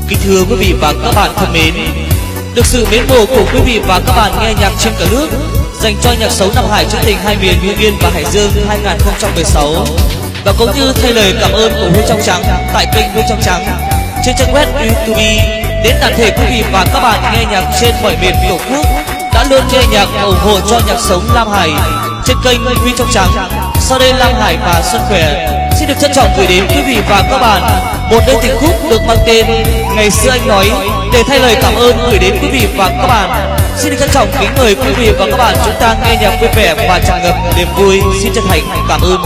Kính thưa quý vị và các bạn thân mến, được sự mến mộ của quý vị và các bạn nghe nhạc trên cả nước dành cho nhạc sống Nam Hải trữ tình hai miền Hưng Yên và Hải Dương 2016, và cũng như thay lời cảm ơn của Huy Trong Trắng tại kênh Huy Trong Trắng trên trang web YouTube, đến toàn thể quý vị và các bạn nghe nhạc trên mọi miền tổ quốc đã luôn nghe nhạc và ủng hộ cho nhạc sống Nam Hải trên kênh Huy Trong Trắng. Sau đây Lam Hải và Xuân Khỏe xin được trân trọng gửi đến quý vị và các bạn một đôi tình khúc được mang tên Ngày Xưa Anh Nói, để thay lời cảm ơn gửi đến quý vị và các bạn. Xin được trân trọng kính mời quý vị và các bạn chúng ta nghe nhạc vui vẻ và tràn ngập niềm vui. Xin chân thành cảm ơn.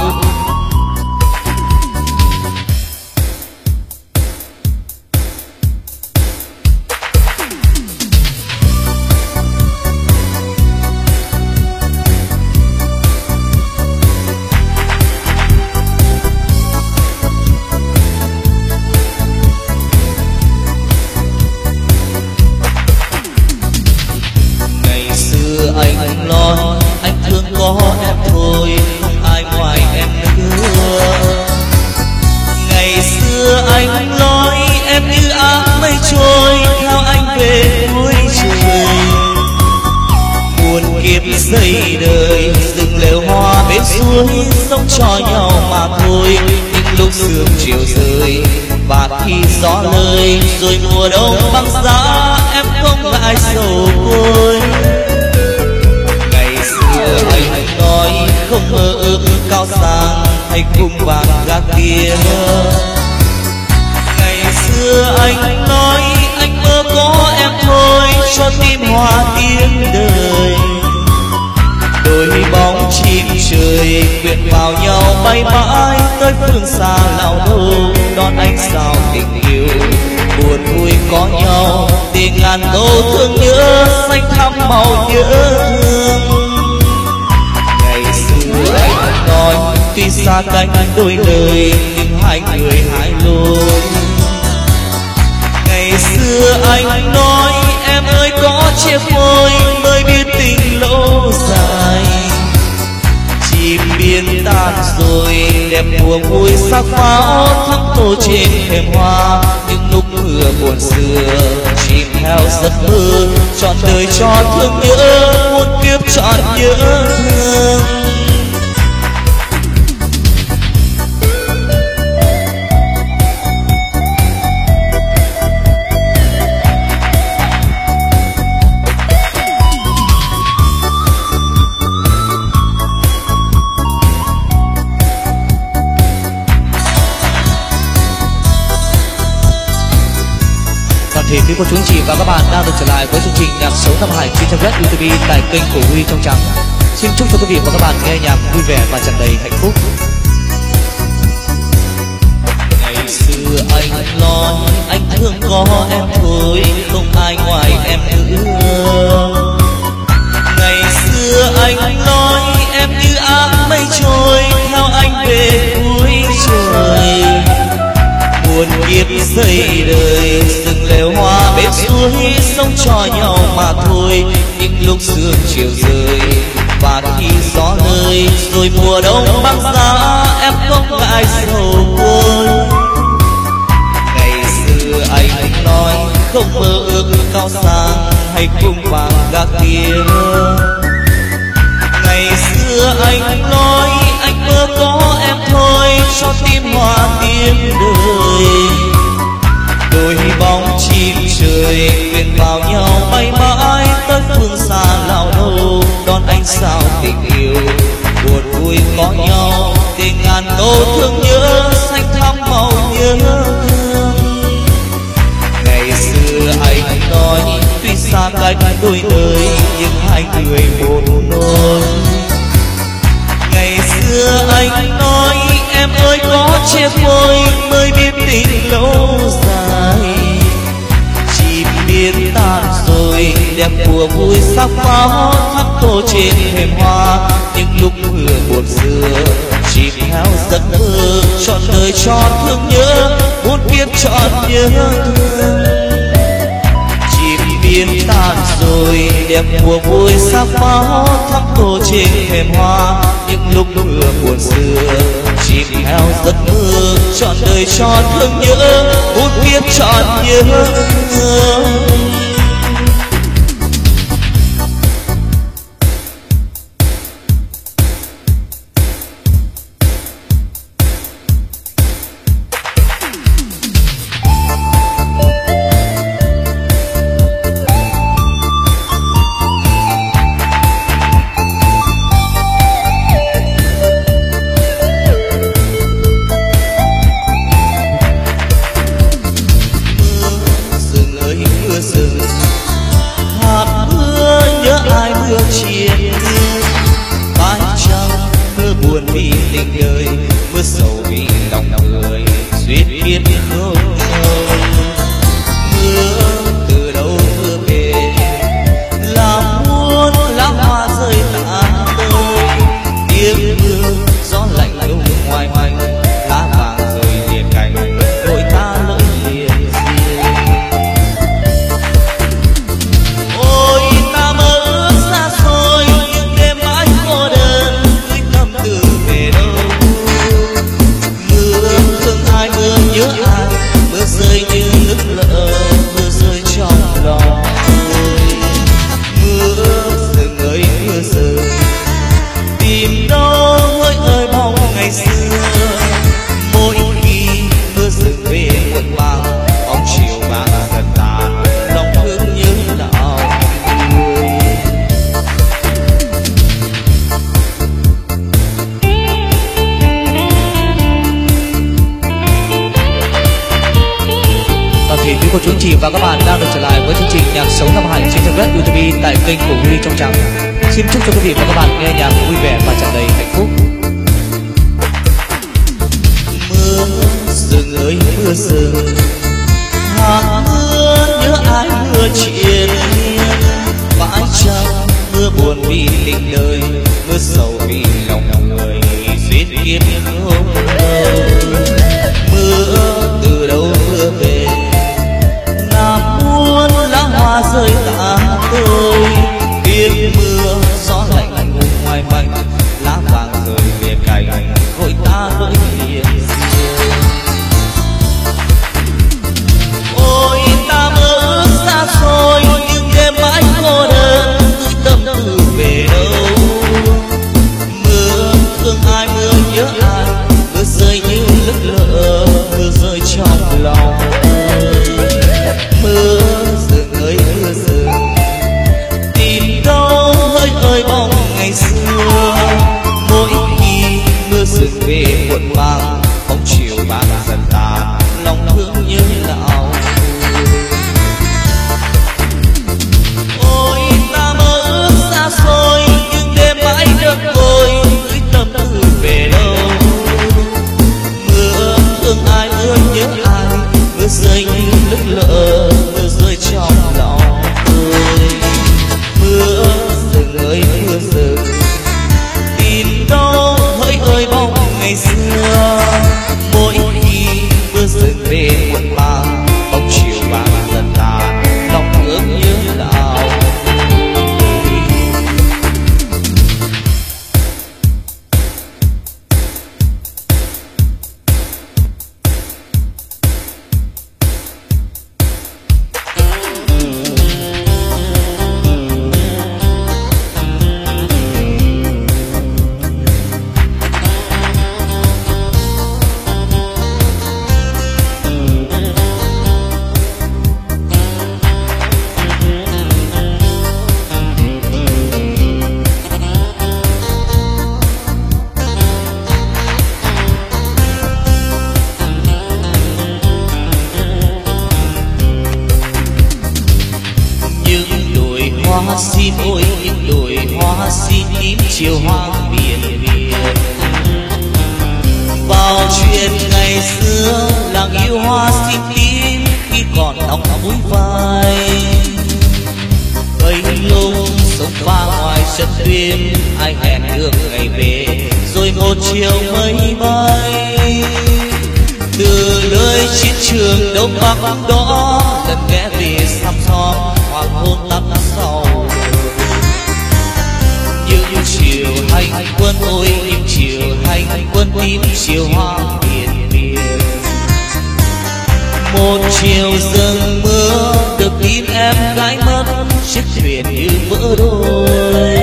Anh nói anh thương có em thôi, không ai ngoài em nữa. Ngày xưa anh nói em như áng mây trôi theo anh về cuối trời. Muôn kiếp xây đời rừng lều hoa bên suối, sống cho nhau mà thôi. Những lúc sương chiều rơi và khi gió lời, rồi mùa đông băng giá em không ngại sầu côi. Anh nói không mơ ước cao sang hay cung vàng gác kia. Ngày xưa anh nói anh mơ có em thôi, cho tim hoa tiếng đời. Đôi bóng chim trời quyện vào nhau bay mãi tới phương xa lao đâu, đón anh sao tình yêu buồn vui có nhau, để ngàn câu thương nhớ xanh thắm màu nhớ thương. Anh nói tuy xa cách đôi lời nhưng hai người hai lối. Ngày xưa anh nói em ơi có chia phôi mới biết tình lâu dài. Chim biên tan rồi đẹp mùa vui sắc pháo thắm tô trên thềm hoa. Những lúc mưa buồn xưa chìm theo giấc mơ, trọn đời cho thương nhớ muôn kiếp trọn nhớ thương. Thì quý cô chú anh chị và các bạn đang được trở lại với chương trình nhạc sống Nam Hải trên trang web YouTube tại kênh của Huy Trong Trắng. Xin chúc cho quý vị và các bạn nghe nhạc vui vẻ và tràn đầy hạnh phúc. Ngày xưa anh nói anh thương có em thôi, không ai ngoài em nữa. Ngày xưa anh nói em như áng mây trôi theo anh về cuối trời. Muôn kiếp xây đời rừng lều hoa bên suối, sống cho nhau mà thôi. Những lúc sương chiều rơi và khi gió lời, rồi mùa đông băng giá em không ngại sầu côi. Ngày xưa anh nói không mơ ước cao sang hay cung vàng gác kia. Ngày xưa anh nói anh mơ có em thôi, cho tim hoa tiếng đời. Đôi bóng chim trời quyện vào nhau bay mãi tới phương xa lao đâu, đón anh sao tình yêu buồn vui có nhau, để ngàn câu thương nhớ xanh thắm màu nhớ thương. Ngày xưa anh nói tuy xa cách đôi lời nhưng hai người một nỗi. Ngày xưa anh nói em ơi có chia phôi mới biết tình lâu dài. Chim biên tan rồi đẹp mùa vui sắc pháo thắm tô trên thềm hoa. Những lúc mưa buồn xưa chìm theo giấc mơ, trọn đời cho thương nhớ muôn kiếp trọn nhớ thương. Chim biên tan rồi đẹp mùa vui sắc pháo thắm tô trên thềm hoa. Những lúc mưa buồn xưa chìm theo giấc mơ, trọn đời cho thương nhớ, muôn kiếp trọn nhớ. Cô chú anh chị và các bạn đang được trở lại với chương trình nhạc sống Nam Hải trên trang web YouTube tại kênh của Willy trong trắng. Xin chúc cho quý vị và các bạn nghe nhạc vui vẻ và tràn đầy hạnh phúc. Mưa rừng ơi mưa rừng, hạt mưa nhớ ai mưa triền miên, phải chăng mưa buồn vì tình đời, mưa sầu vì lòng người duyên kiếp không đâu. Mưa từ đâu mưa về, ngàn muôn lá hoa rơi tả tôi, tiếng mưa gió lạnh ngủ ngoài mảnh, lá vàng rơi về cành vội ta lỗi hiền xưa. Ôi ta mơ xa xôi nhưng đêm mãi cô đơn, tâm tư về đâu. Mưa thương ai mưa nhớ ai, mưa rơi như nước lỡ, mưa rơi trong lòng. Mưa rừng ơi mưa rừng, tìm đâu hơi ơi bóng ngày xưa. Mỗi khi mưa rừng về muộn màng, bóng chiều ban dần tàn, lòng thương nhớ lão. Ôi ta mơ ước xa xôi nhưng đêm mãi đơn côi, gửi tâm tư về đâu. Mưa thương ai mưa nhớ ai, mưa rơi như nước lỡ, mưa rơi trong lòng tôi. Mưa rừng ơi mưa rừng, tìm đâu hỡi ơi bóng ngày xưa. Mỗi khi mưa rừng về muộn màng, bóng chiều vàng dần tàn, lòng thương nhớ lão. Hoa xin ôi những đồi hoa xin tím chiều hoang biển Việt. Vào chuyện ngày xưa làng yêu hoa xin tím khi còn tóc mũi vai. Bấy lâu sống pha ngoài sân tuyên, ai hẹn được ngày về rồi một chiều mây bay. Từ nơi chiến trường đông bắc đó lần ghé về xăm xóm hoàng hôn tắt sau. Những chiều hành quân ôi những chiều hành quân tím chiều hoang biển Việt. chiều dâng mưa được tin em gái mất, chiếc thuyền như vỡ đôi.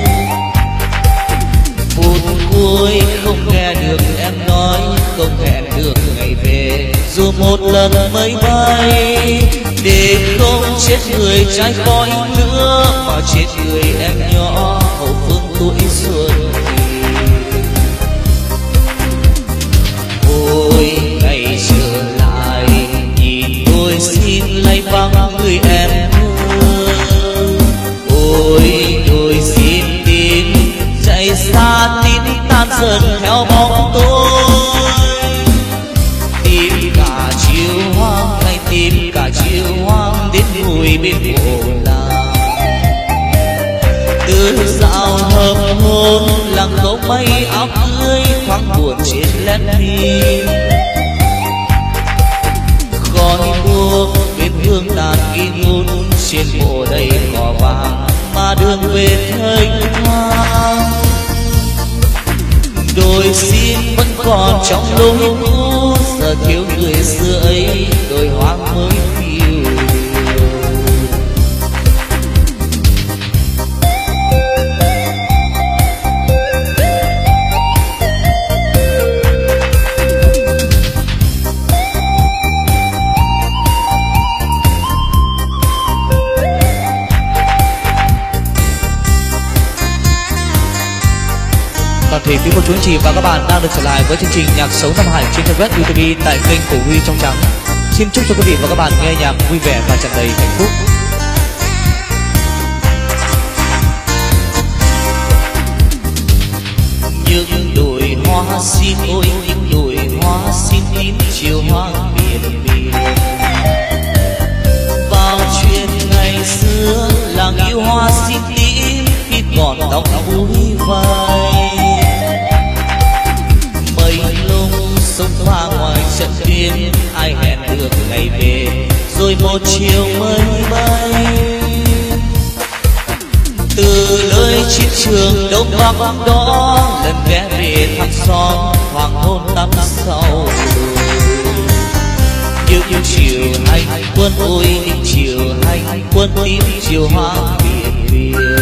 Phút cuối không nghe được em nói, không hẹn được ngày về, dù một lần mới bay. Để không chết người trái khói nữa, mà chết người em nhỏ hậu phương tuổi xuân. Ôi ngày trở lại, nhìn tôi xin lấy vắng người em thương. Ôi tôi xin tin, chạy xa tin tan dần theo bóng tôi. Tìm cả chiều hoang, hay tìm cả chiều hoang đến ngồi bên hồ làng. Từ dạo hợp hôn làng có mây áo cưới thoáng buồn trên lén mi. Khói buông bên hương đàn in ngút, trên mộ đầy cỏ vàng mà đường về thênh thoáng. Đôi xin vẫn còn trong lối cũ, giờ thiếu người xưa ấy đôi hoang mới phiêu. Toàn thể quý cô chú anh chị và các bạn đang được trở lại với chương trình nhạc sống Nam Hải trên trang web YouTube tại kênh của Huy Trong Trắng. Xin chúc cho quý vị và các bạn nghe nhạc vui vẻ và tràn đầy hạnh phúc. Những đồi hoa xin ôi, những đồi hoa xin tím chiều hoang miền miền. Vào chuyện ngày xưa làng yêu hoa xin tím, khi còn tóc búi vai. Mây lung sông pha ngoài trận biên, ai hẹn được ngày về, rồi một chiều mây bay. Từ nơi chiến trường đông bắc đó, lần ghé về thăm xóm hoàng hôn tắm sau. Những chiều hành quân ôi, những chiều hành quân tím chiều hoang miền miền.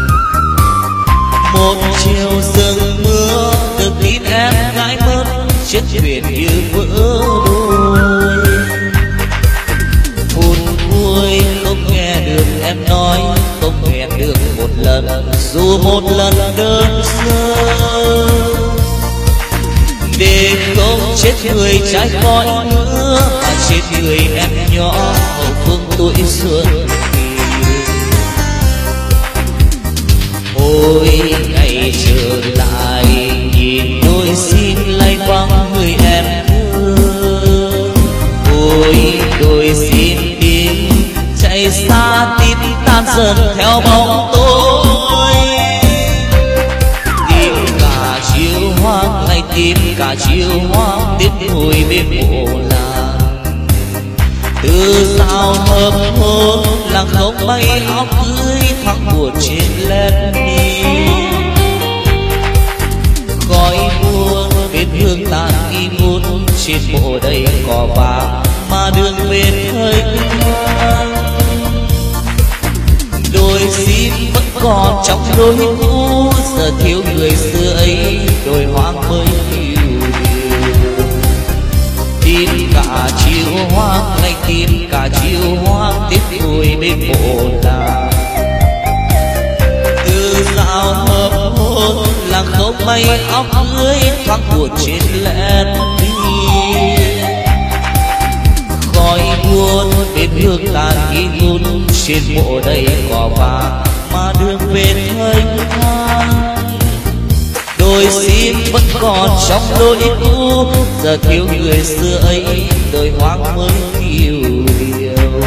Một chiều dâng mưa được tin em gái mất, chiếc thuyền như vỡ đôi. Phút cuối không nghe được em nói, không hẹn được một lần, dù một lần đơn sơ. Để không chết người trái khói nữa, mà chết người em nhỏ hậu phương tuổi xuân. Ôi ngày trở lại, nhìn tôi xin lấy vắng người em thương. Ôi tôi xin tin, chạy xa tin tan dần theo bóng tôi. Tìm cả chiều hoang, hay tìm cả chiều hoang đến ngồi bên mộ làng. Từ dạo hợp hôn làng không mây áo cưới thoáng buồn trên lén mi. Khói buông bên hương tàn nghi ngút, trên mộ đầy cỏ vàng mà đường về thênh thoáng. Đôi xin vẫn còn trong lối cũ, giờ thiếu người xưa ấy đôi hoang mới phiêu diêu. Tìm cả chiều hoang, hay tìm cả chiều hoang tiếp ngồi bên mộ làng. Từ dạo hợp hôn làng không mây áo cưới thoáng buồn trên lén mi. Khói buồn bên hương tàn nghi ngút, trên mộ đầy cỏ vàng mà đường về thênh thoáng. Đôi xin vẫn còn trong lối cũ, giờ thiếu người xưa ấy đôi hoang mới phiêu diêu.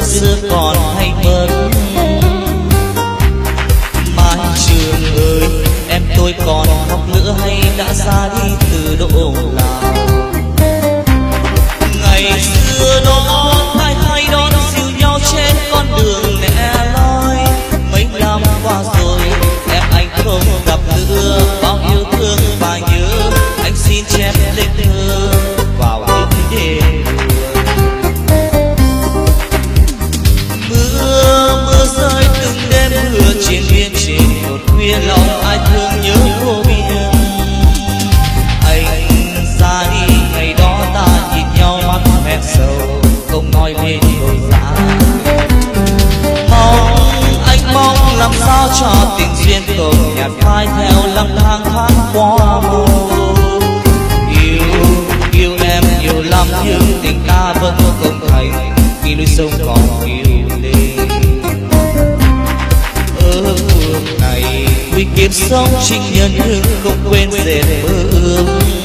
xưa còn hay mất. Mai Trường ơi, em tôi còn học nữa hay đã ra đi từ độ nào? Ngày xưa đó hai hai đón dìu nhau trên con đường lẻ loi. Mấy năm qua rồi em anh không gặp nữa, bao yêu thương và nhớ anh xin chép lên thơ vào những đêm mưa. Mưa rơi từng đêm mưa trên biên, trên một khuya lòng ai thương nhớ vô biên. Anh ra đi ngày đó ta nhìn nhau mắt hẹn sầu, không nói lên đôi giá. Anh mong làm sao cho tình duyên không nhạt phai theo năm tháng tháng qua màu. Yêu em nhiều lắm nhưng tình ta vẫn không thành, khi lối sông còn yêu lên. Ở phương này nguy kiếp sống trinh nhân nhưng không quên dệt mơ ước.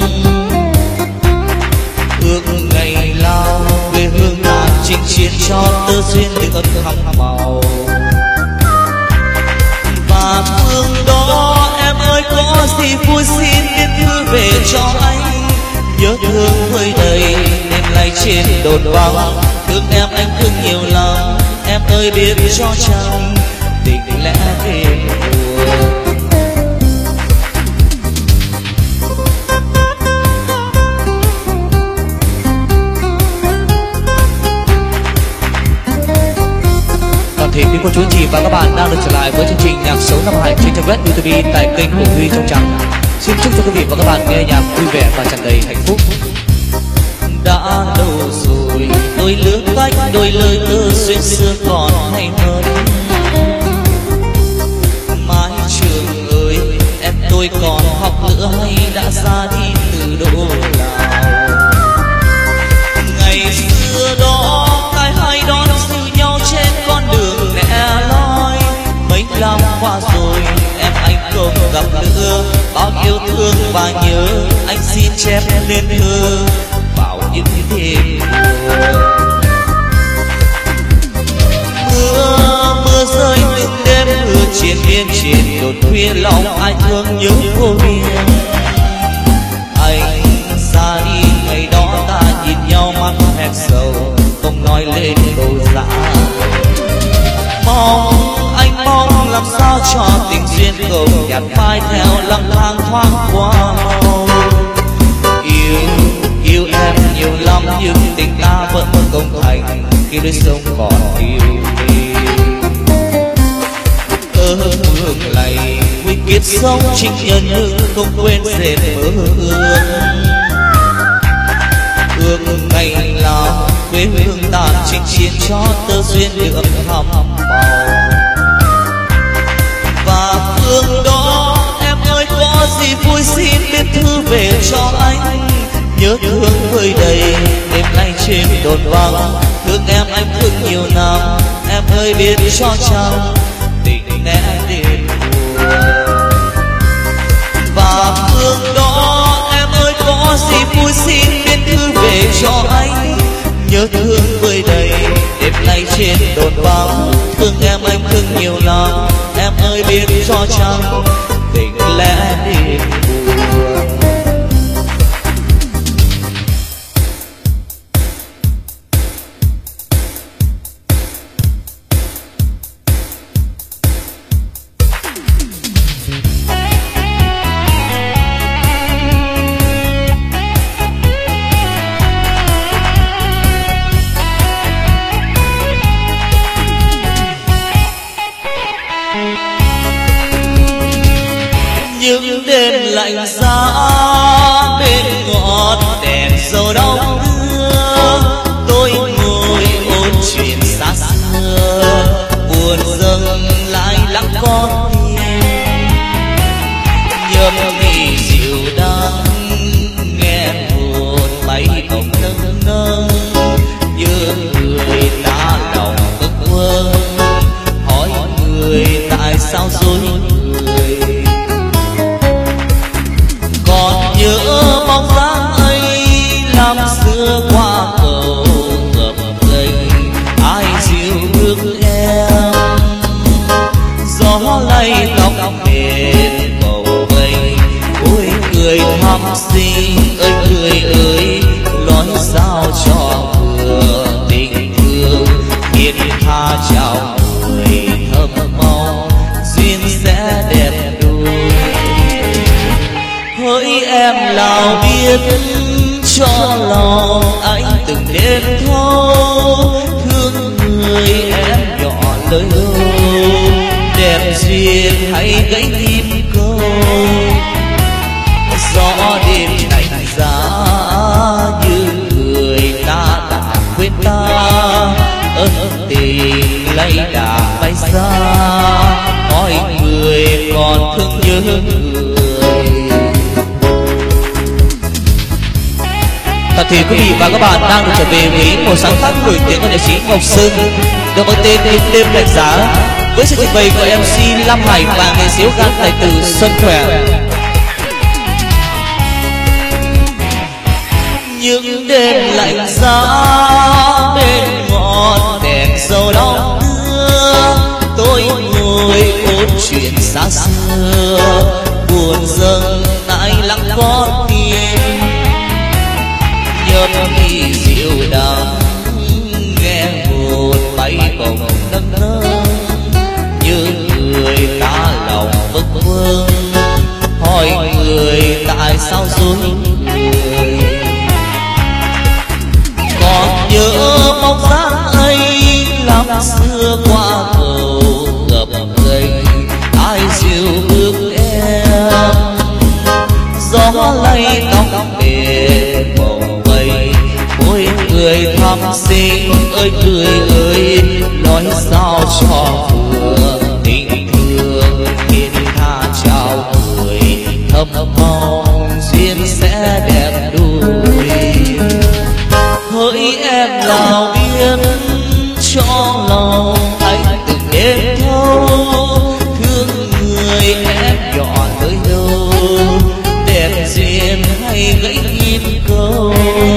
Ước ngày lao quê hương ta chinh chiến cho tơ duyên được thắm màu. Và phương đó em ơi có gì vui xin viết thư về cho anh. Nhớ thương vơi đầy đêm nay trên đồn vắng, thương em anh thương nhiều lắm. Em ơi biết cho chăng tình lẽ đêm buồn. Thì quý cô chú anh chị và các bạn đang được trở lại với chương trình nhạc sống năm hải trên trang web YouTube tại kênh của Huy Trong Trắng. Xin chúc cho quý vị và các bạn nghe nhạc vui vẻ và tràn đầy hạnh phúc. Đã lâu rồi đôi lứa cách đôi lời tơ duyên xưa còn hay hơn. Mai Trường ơi, em tôi còn học nữa hay đã ra đi từ độ nào? Ngày xưa đó cái hai đón dìu nhau trên con đường lẻ loi. Mấy năm qua rồi em anh không gặp nữa, bao yêu thương và nhớ anh xin chép lên thơ vào những đêm mưa. Mưa rơi từng đêm mưa trên biên, trên đồn khuya lòng ai thương nhớ vô biên. Anh ra đi ngày đó ta nhìn nhau mắt hẹn sầu, không nói lên câu dạ. Anh mong làm sao cho tình duyên không nhạt phai theo năm tháng thoáng qua màu. Yêu em nhiều lắm nhưng tình ta vẫn không thành, khi đôi sông còn yêu đi. Ở phương này nguy kiếp sống trinh nhân nhưng không quên dệt mơ ước. Ước ngày nào quê hương ta chinh chiến cho tơ duyên được thắm màu. Và phương đó em ơi có gì vui xin viết thư về cho anh. Nhớ thương vơi đầy đêm nay trên đồn vắng, thương em anh thương nhiều năm. Em ơi biết cho chăng tình lẽ đêm buồn. Và phương đó em ơi có gì vui xin viết thư về cho anh. Nhớ thương vơi đầy đêm nay trên đồn vắng, thương em anh thương nhiều lắm. Em ơi biết cho chăng tình lẽ đêm buồn. Những đêm lạnh giá bên ngọn đèn dầu đong đưa, tôi ngồi ôn chuyện xa xưa, buồn dâng lại lặng con tim. Nhâm nhi dịu đắng nghe buồn bay bồng nâng nâng, như người ta lòng ước mơ, hỏi người tại sao dối người. Nhớ bóng dáng ấy năm xưa qua cầu ngập ngênh, ai dìu lay tóc mềm bầu vây, ôi cười thắm xinh ơi cười ơi, nói sao cho vừa tình thương thiên tha chào người thơm mong duyên sẽ đẹp đôi. Hỡi em nào biết cho lòng anh từng đêm thâu, thương người em nhỏ lời đâu, đẹp duyên hay gãy tim câu. Gió đêm lạnh giá như người ta đã quên ta, ân tình lấy đã bay xa, hỏi người còn thương nhớ người. Thật thì quý vị và các bạn đang được trở về với một sáng tác nổi tiếng của nhạc sĩ Ngọc Sơn được có tên Đêm Lạnh Giá, với sự trình bày của MC Lam Hải và nghệ sĩ gan tài tử Xuân Khỏe. Những đêm lạnh giá bên ngọn đèn dầu đong đưa, tôi ngồi ôn chuyện xa xưa, buồn dâng nay lặng con tim. Nhấp đi rượu đắng nghe hồn bay bồng nâng nâng, như người ta lòng bâng khuâng, hỏi người tại sao dối người. Còn nhớ bóng dáng ấy năm xưa qua cầu ngập ngành, ai dìu bước em, gió lay tóc mềm bồng vây, môi cười thắm xinh ơi cười ơi, nói sao cho vừa tình thương thiên tha chào người thầm mong duyên sẽ đẹp đôi. Hỡi em nào biết cho lòng anh từng đêm thâu, thương người em nhỏ tới đâu, đẹp duyên hay gãy tim câu.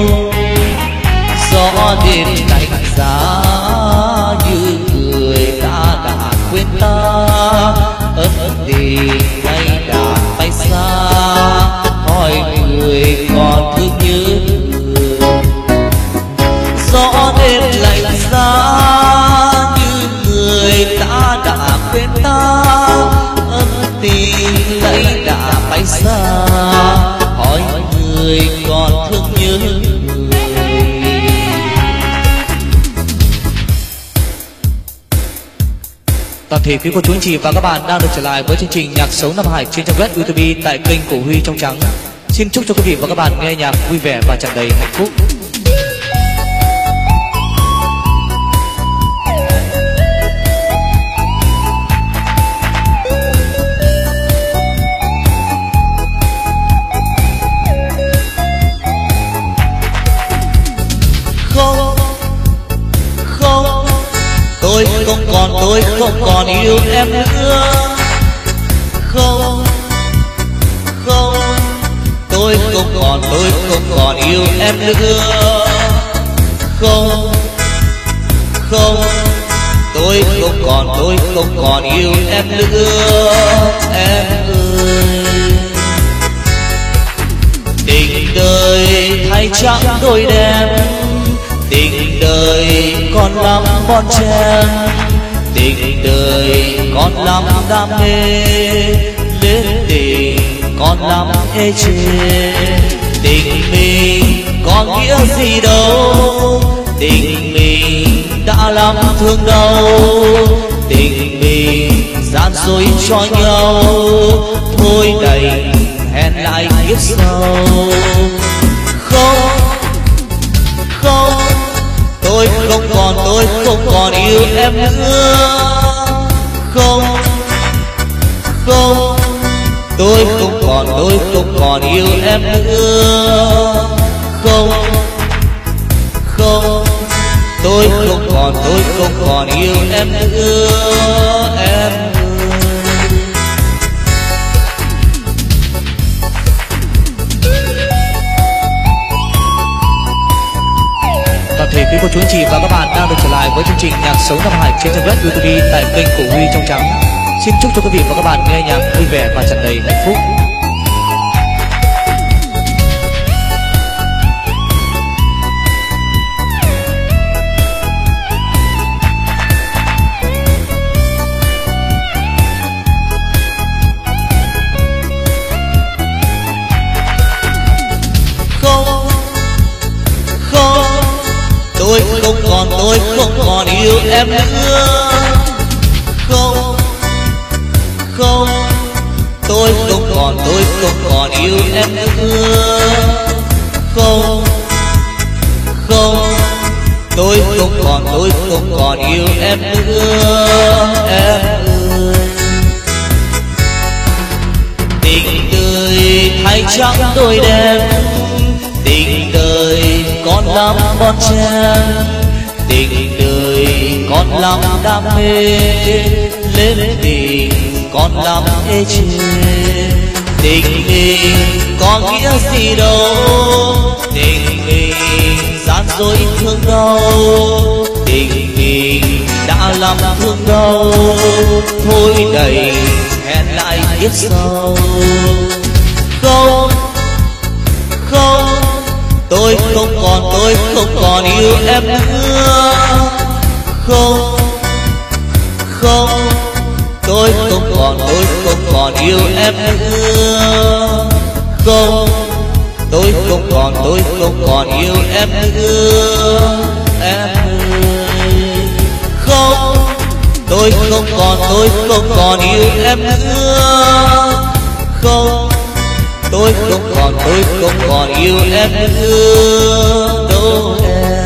Gió đêm lạnh giá như người ta đã quên ta, ân tình nay đã bay xa, hỏi người còn thương nhớ người. Gió đêm lạnh giá như người ta đã quên ta, ân tình nay đã bay xa, hỏi người còn thương nhớ người. Toàn thể quý cô chú anh chị và các bạn đang được trở lại với chương trình Nhạc Sống Nam Hải trên trang web YouTube tại kênh của Huy Trong Trắng. Xin chúc cho quý vị và các bạn nghe nhạc vui vẻ và tràn đầy hạnh phúc. Tôi không còn yêu em nữa. Không, tôi không còn yêu em nữa. Không, tôi không còn yêu em nữa. Em ơi, tình đời thay trắng đôi đen, tình đời còn lắm bon chen, tình đời còn lắm đam mê, lên tình còn lắm ê chê. Tình mình có nghĩa gì đâu, tình mình đã lắm thương đau, tình mình gian dối cho nhau, thôi đành hẹn lại kiếp sau. Tôi không còn yêu em nữa. Không, tôi không còn yêu em nữa. Không, tôi không còn yêu em nữa. Em toàn thể quý cô chú anh chị và các bạn đang được trở lại với chương trình Nhạc Sống Nam Hải trên trang web YouTube tại kênh của Huy Trong Trắng. Xin chúc cho quý vị và các bạn nghe nhạc vui vẻ và tràn đầy hạnh phúc. Tôi không còn yêu em nữa. Không, tôi không còn yêu em nữa. Không, tôi không còn yêu em nữa. Em ơi, tình đời thay trắng đôi đen, tình đời còn lắm bon chen, tình đời còn lắm đam mê, lên tình còn lắm ê chê. Tình mình có nghĩa gì đâu, tình mình gian dối thương đau, tình mình đã làm thương đau. Thôi đành hẹn lại kiếp sau. Không, tôi không còn yêu em nữa. Không, tôi không còn yêu em nữa. Không, tôi không còn yêu em nữa. Em ơi, không, tôi không còn yêu em nữa. Không, tôi không còn yêu em nữa đâu em.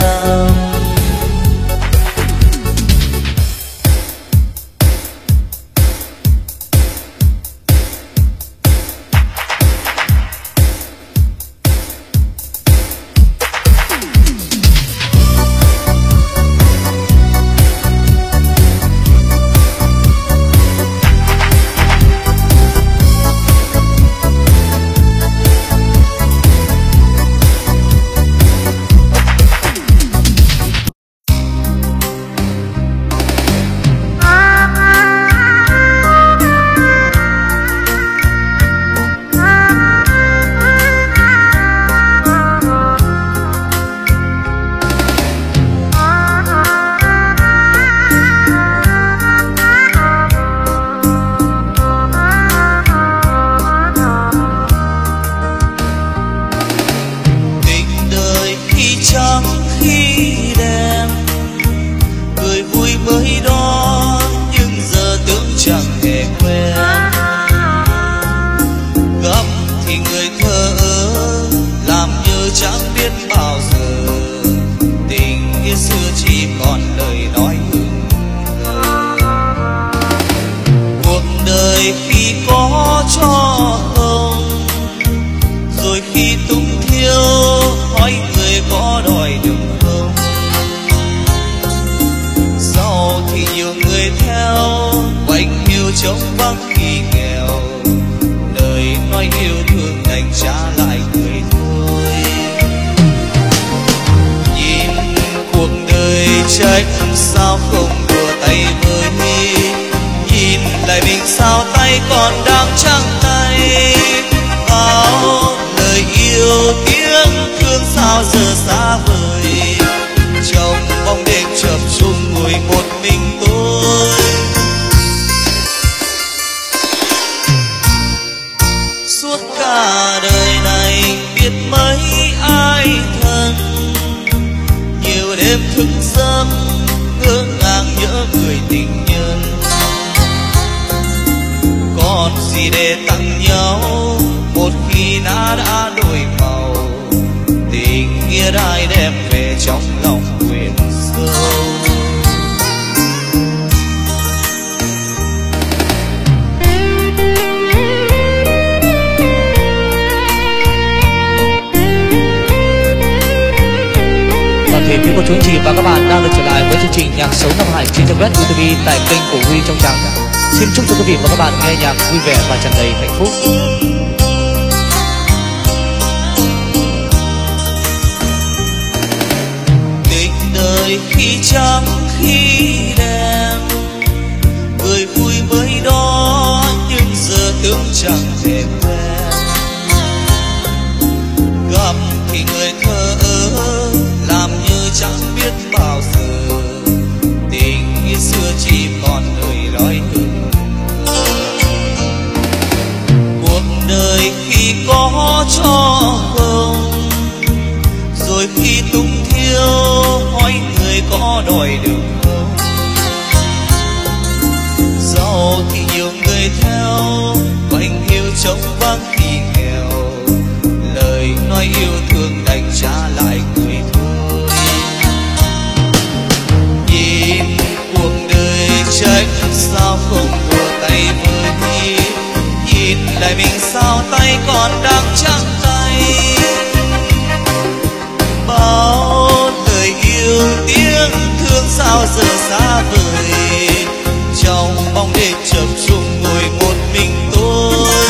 Quý anh chị và các bạn đang được trở lại với chương trình Nhạc Sống Nam Hải trên trang web YouTube tại kênh của Huy Trong Trắng. Xin chúc cho quý vị và các bạn nghe nhạc vui vẻ và tràn đầy hạnh phúc. Tình đời khi trắng khi đen, người vui mới đó chẳng hề quen. Gặp thì người thơ làm như chẳng biết bao giờ, tình như xưa chỉ còn lời nói hững. Cuộc đời khi có cho không, rồi khi tung thiếu hỏi người có đòi được không. Giàu thì nhiều người theo, quanh yêu trống vắng khi nghèo, lời nói yêu thương đành trả lại người thôi. Nhìn cuộc đời trách sao không đùa tay với, nhìn lại mình sao tay còn đang trắng tay. Bao lời yêu tiếng thương sao giờ xa vời, trong bóng đêm chập trùng ngồi một mình tôi.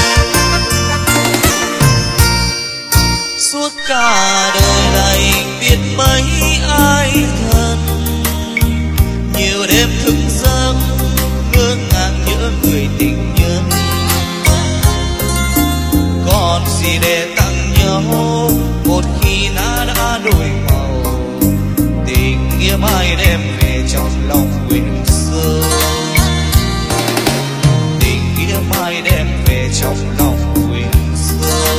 Suốt cả đời này biết mấy ai thân, nhiều đêm thức giấc ngỡ ngàng nhớ người tình nhân. Còn gì để tặng nhau một khi đã đổi màu, tình nghĩa mai đem về trong lòng nguyện sâu. Tình nghĩa mai đem về trong lòng nguyện sâu.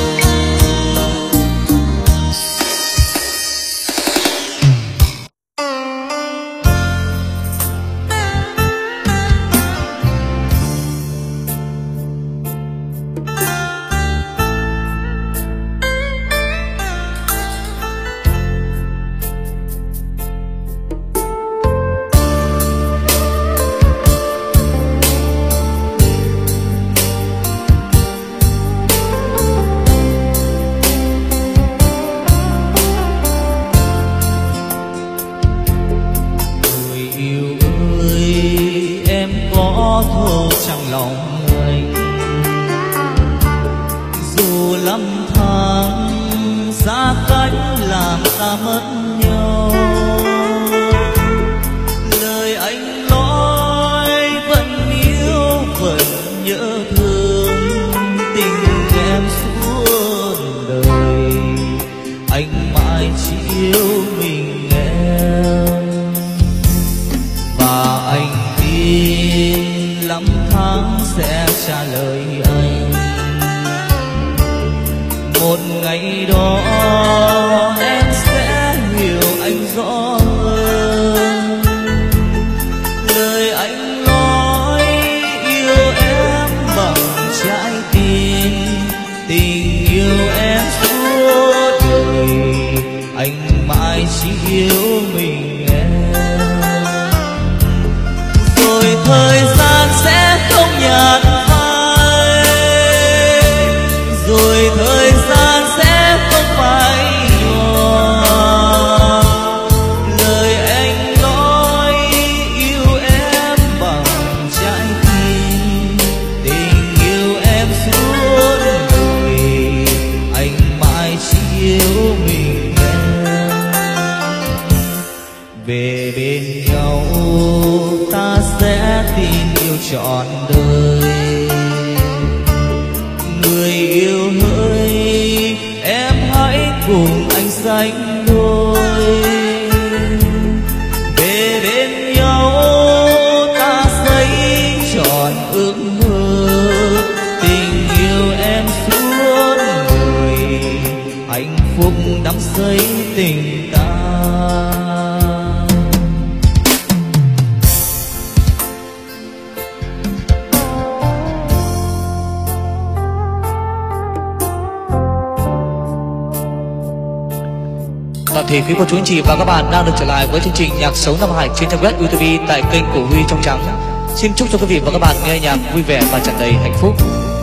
Thì quý cô chú anh chị và các bạn đang được trở lại với chương trình Nhạc Sống Nam Hải trên trang web YouTube tại kênh của Huy Trong Trắng. Xin chúc cho quý vị và các bạn nghe nhạc vui vẻ và tràn đầy hạnh phúc.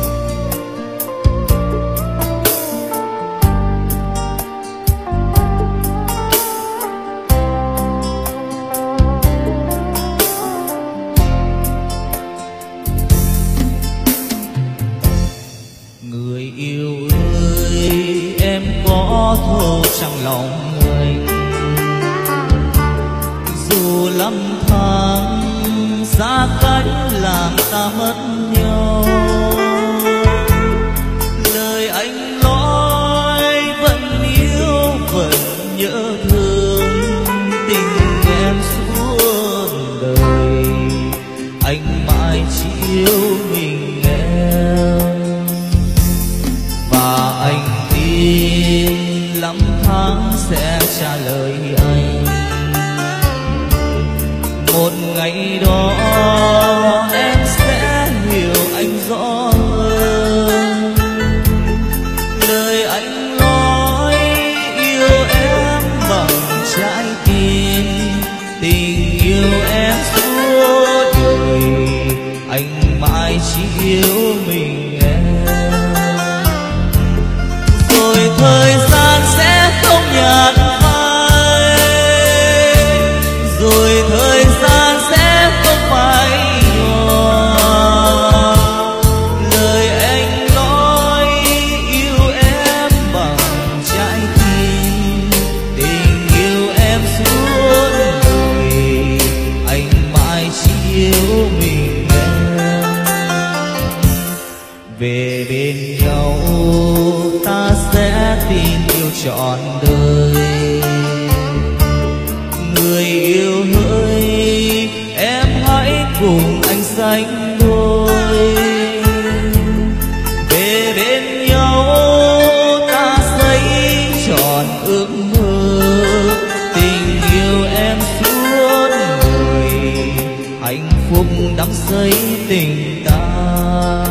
Người yêu ơi, em có thơ trong lòng anh, dù lắm tháng xa cách làm ta mất nhau. yêu mình em. Và anh tin lắm tháng sẽ trả lời anh. Một ngày đó em sẽ hiểu anh rõ hơn. Lời anh nói yêu em bằng trái tim, tình yêu em suốt đời, anh mãi chỉ yêu mình em. Rồi thời gian sẽ không nhạt phai, rồi thời gian sẽ không phai nhòa. Lời anh nói yêu em bằng trái tim, tình yêu em suốt đời, anh mãi chỉ yêu mình em. Về bên nhau ta sẽ tin yêu trọn đời. Người yêu hỡi em hãy cùng anh sánh đôi. Về bên nhau ta xây trọn ước mơ, tình yêu em suốt đời, hạnh phúc đắm xây tình ta.